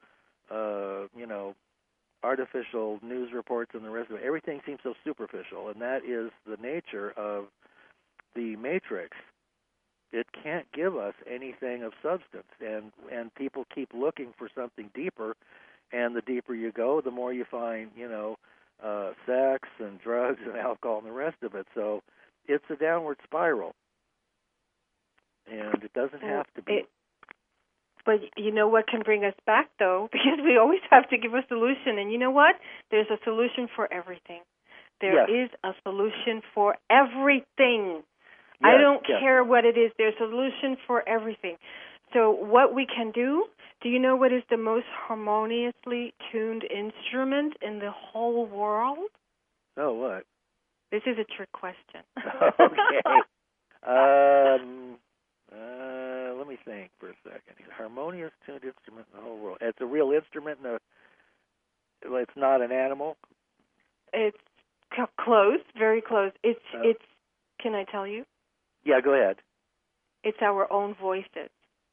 [SPEAKER 2] news reports and the rest of it. Everything seems so superficial, and that is the nature of the Matrix. It can't give us anything of substance, and people keep looking for something deeper. And the deeper you go, the more you find, sex and drugs and alcohol and the rest of it. So it's a downward spiral, and it doesn't have to be.
[SPEAKER 3] But you know what can bring us back, though? Because we always have to give a solution. And you know what? There's a solution for everything. There is a solution for everything. I don't care what it is. There's a solution for everything. So what we can do you know what is the most harmoniously tuned instrument in the whole world?
[SPEAKER 2] Oh, what?
[SPEAKER 3] This is a trick question.
[SPEAKER 2] Okay. Let me think for a second. Harmonious tuned instrument in the whole world. It's a real instrument. It's not an animal.
[SPEAKER 3] It's close, very close. It's. Can I tell you?
[SPEAKER 2] Yeah, go ahead.
[SPEAKER 3] It's our own voices.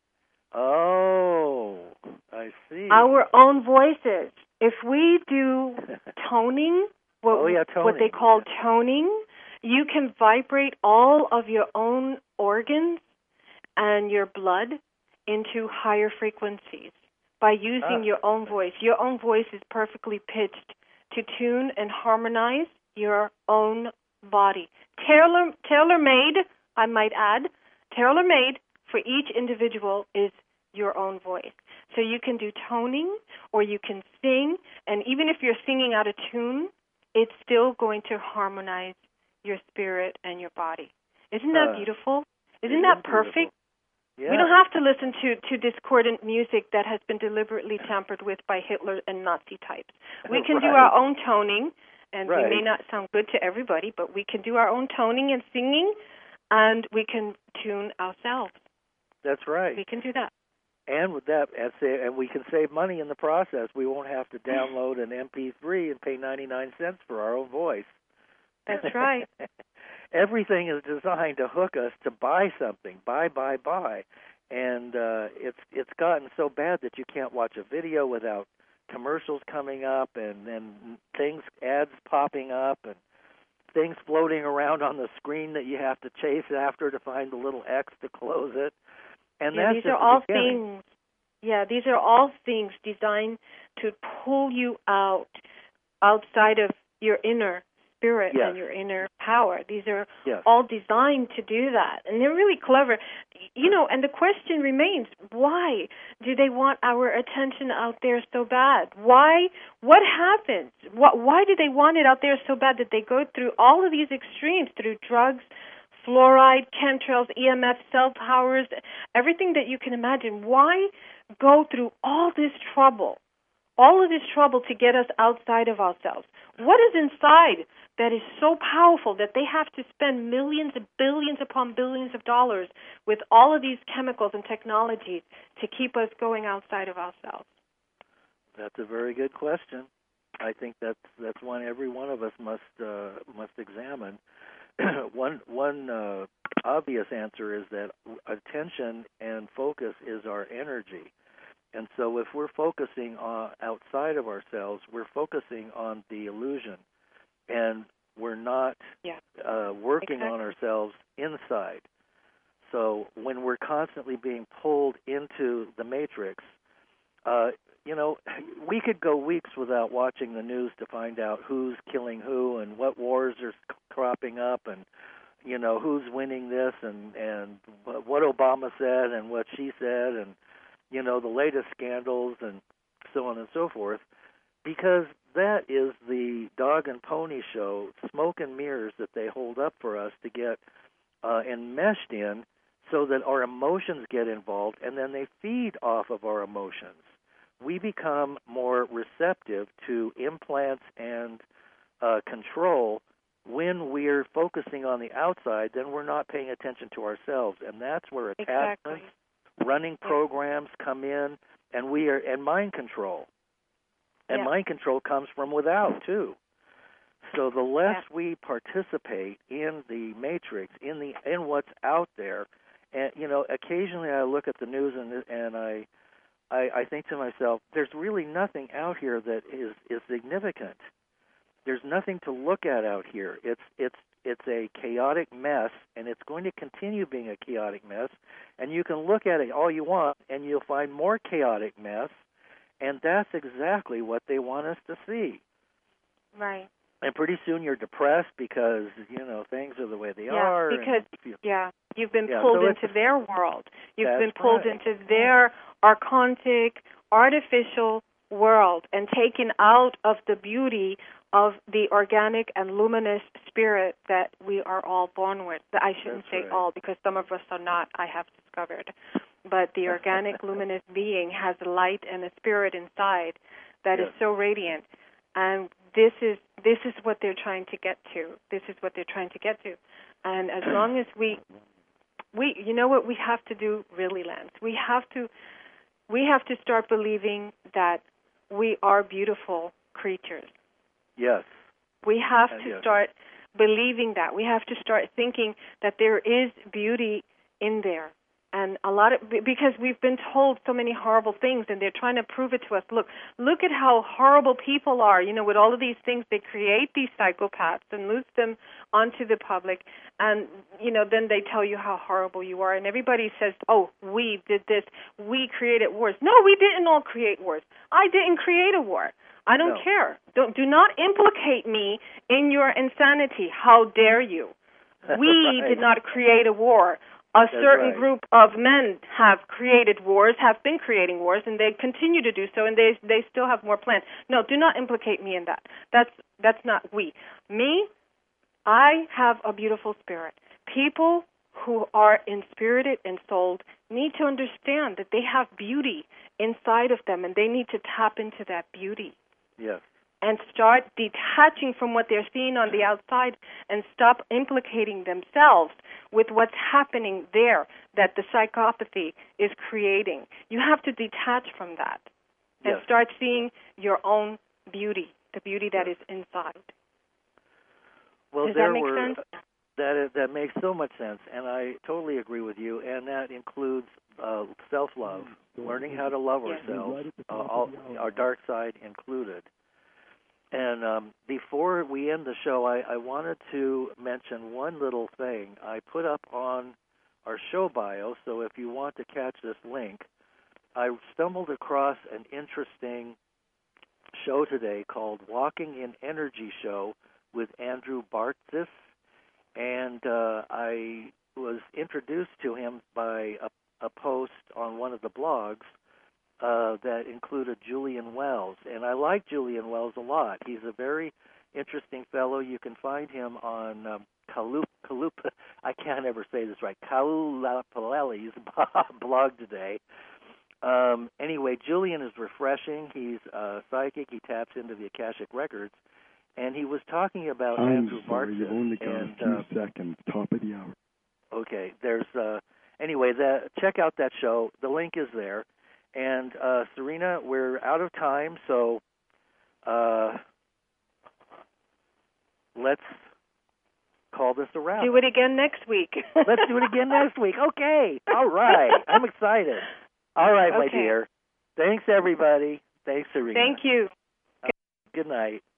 [SPEAKER 2] Oh, I see.
[SPEAKER 3] Our own voices. If we do toning,
[SPEAKER 2] toning.
[SPEAKER 3] What they call toning, you can vibrate all of your own organs and your blood into higher frequencies by using your own voice. Your own voice is perfectly pitched to tune and harmonize your own body. Tailor-made, I might add, tailor-made for each individual is your own voice. So you can do toning, or you can sing, and even if you're singing out of tune, it's still going to harmonize your spirit and your body. Isn't that beautiful? Isn't that perfect?
[SPEAKER 2] Yeah.
[SPEAKER 3] We don't have to listen to discordant music that has been deliberately tampered with by Hitler and Nazi types. We can do our own toning, and we may not sound good to everybody, but we can do our own toning and singing, and we can tune ourselves.
[SPEAKER 2] That's right.
[SPEAKER 3] We can do that.
[SPEAKER 2] And with that, and we can save money in the process. We won't have to download an MP3 and pay 99 cents for our own voice.
[SPEAKER 3] That's right.
[SPEAKER 2] Everything is designed to hook us to buy something, buy. And it's gotten so bad that you can't watch a video without commercials coming up, and then ads popping up, and things floating around on the screen that you have to chase after to find the little X to close it. And that's
[SPEAKER 3] these are all things. Yeah, these are all things designed to pull you outside of your inner spirit
[SPEAKER 2] Yes.
[SPEAKER 3] and your inner power. These are
[SPEAKER 2] Yes.
[SPEAKER 3] all designed to do that. And they're really clever. And the question remains, why do they want our attention out there so bad? Why? What happens? Why do they want it out there so bad that they go through all of these extremes, through drugs, fluoride, chemtrails, EMF, cell towers, everything that you can imagine? Why go through all this trouble to get us outside of ourselves? What is inside that is so powerful that they have to spend millions and billions upon billions of dollars with all of these chemicals and technologies to keep us going outside of ourselves?
[SPEAKER 2] That's a very good question. I think that's one every one of us must examine. One obvious answer is that attention and focus is our energy. And so if we're focusing outside of ourselves, we're focusing on the illusion, and we're not working on ourselves inside. So when we're constantly being pulled into the matrix, we could go weeks without watching the news to find out who's killing who and what wars are cropping up and, who's winning this and what Obama said and what she said and, the latest scandals and so on and so forth, because that is the dog and pony show, smoke and mirrors that they hold up for us to get enmeshed in so that our emotions get involved, and then they feed off of our emotions. We become more receptive to implants and control when we're focusing on the outside. Then we're not paying attention to ourselves, and that's where attachments, running programs come in, and mind control. And mind control comes from without too. So the less we participate in the matrix, in what's out there, and occasionally I look at the news and I think to myself, there's really nothing out here that is significant. There's nothing to look at out here. It's a chaotic mess, and it's going to continue being a chaotic mess. And you can look at it all you want, and you'll find more chaotic mess. And that's exactly what they want us to see.
[SPEAKER 3] Right.
[SPEAKER 2] And pretty soon you're depressed because, things are the way they are.
[SPEAKER 3] Because, you've been pulled into their world. You've been pulled into their archontic, artificial world and taken out of the beauty of the organic and luminous spirit that we are all born with. I shouldn't say all, because some of us are not, I have discovered. But the organic, luminous being has a light and a spirit inside that is so radiant. And this is what they're trying to get to. This is what they're trying to get to. And as long as we you know what we have to do, really, Lance? We have to start believing that we are beautiful creatures.
[SPEAKER 2] Yes.
[SPEAKER 3] We have to start believing that. We have to start thinking that there is beauty in there. And because we've been told so many horrible things, and they're trying to prove it to us. Look at how horrible people are. With all of these things, they create these psychopaths and loose them onto the public. And, then they tell you how horrible you are. And everybody says, oh, we did this. We created wars. No, we didn't all create wars. I didn't create a war. I don't care. Do not implicate me in your insanity. How dare you? We did not create a war. A certain group of men have created wars, have been creating wars, and they continue to do so, and they still have more plans. No, do not implicate me in that. That's not we. Me, I have a beautiful spirit. People who are inspirited and souled need to understand that they have beauty inside of them, and they need to tap into that beauty.
[SPEAKER 2] Yes.
[SPEAKER 3] And start detaching from what they're seeing on the outside and stop implicating themselves with what's happening there that the psychopathy is creating. You have to detach from that and start seeing your own beauty, the beauty that is inside.
[SPEAKER 2] Well,
[SPEAKER 3] Does that make sense?
[SPEAKER 2] That makes so much sense, and I totally agree with you, and that includes self-love, learning how to love ourselves, our dark side included. And before we end the show, I wanted to mention one little thing. I put up on our show bio, so if you want to catch this link, I stumbled across an interesting show today called Walking in Energy Show with Andrew Bartzis, and I was introduced to him by a post on one of the blogs that included Julian Wells, and I like Julian Wells a lot. He's a very interesting fellow. You can find him on Kalupa. I can't ever say this right. Kaulapaleli's blog today. Anyway, Julian is refreshing. He's psychic. He taps into the Akashic Records, and he was talking about Andrew Bartzis.
[SPEAKER 4] You've only got a few seconds. Top of the hour.
[SPEAKER 2] Okay. There's anyway. Check out that show. The link is there. And Serena, we're out of time, so let's call this a wrap.
[SPEAKER 3] Do it again next week.
[SPEAKER 2] Let's do it again next week. Okay. All right. I'm excited. All right, my dear. Thanks, everybody. Thanks, Serena.
[SPEAKER 3] Thank you.
[SPEAKER 2] Good night.